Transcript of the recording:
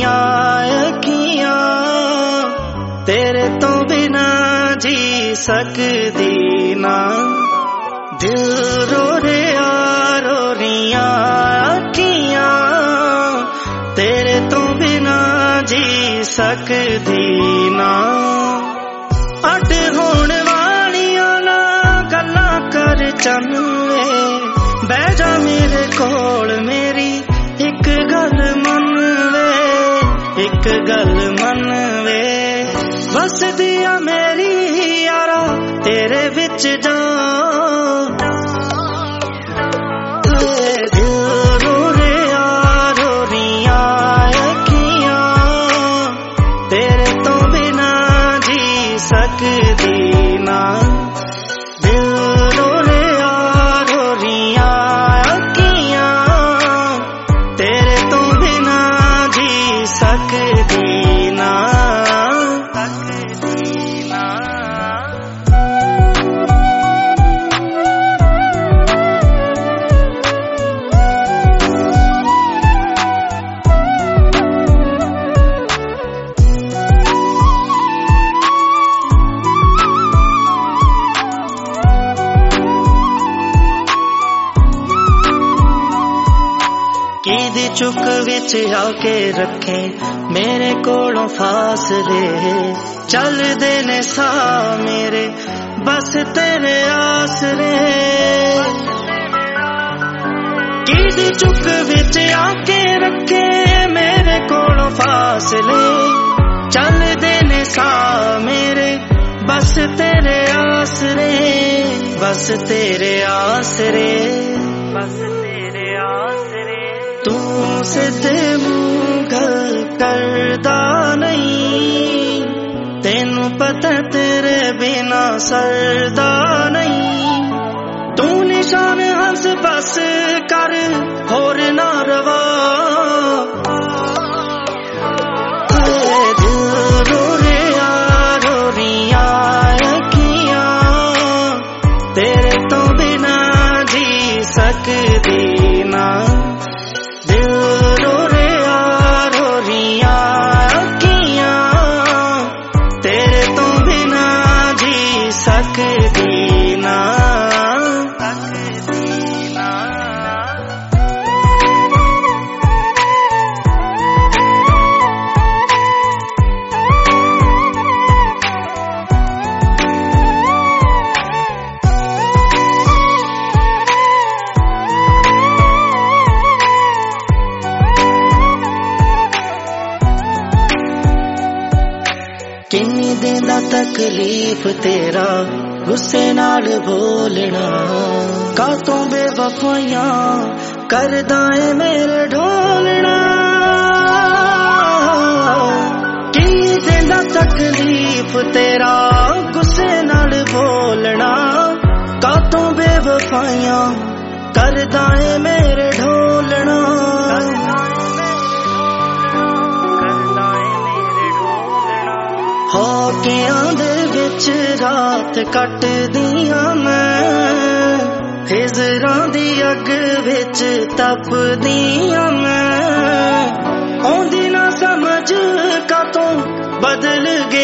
रहिया अखियां तेरे तो बिना जी सकदी ना। दिल रो रहिया अखियां तेरे तो बिना जी सकदी ना। अड होण वालियां ना गल्लां कर चन्वे बह जा मेरे कोल मेरी एक गल मन वे, एक गल मन वे। बस दिया मेरी यारा तेरे विच जा कीदी चुक विच आके रखे मेरे कोलों फासले। चलदे ने सा मेरे बस तेरे आसरे। कीदी चुक विच आके रखे मेरे कोलों फासले। चलदे ने सा मेरे बस तेरे आसरे, बस तेरे आसरे, बस तेरे आसरे। तू सिद्धे मुंह गल करदा नहीं, तेनू पता तेरे बिना सरदा नहीं। तू निशान हंस बस कर होर ना रवा। दिल रो रहिया अखियां तेरे तो बिना जी सकदी ना। किन्नी देंदा तकलीफ तेरा गुस्से नाल बोलना। कातों बेवफाइयां करदा है मेरे ढोलना। किन्नी देंदा तकलीफ तेरा गुस्से नाल बोलना। कातों बेवफाइयां करदा है मेरे ढोलना। हौकियां दे विच रात कटदियां मैं, हिजरां दी अग विच तपदियां मैं। औंदी ना समझ कातों बदल गया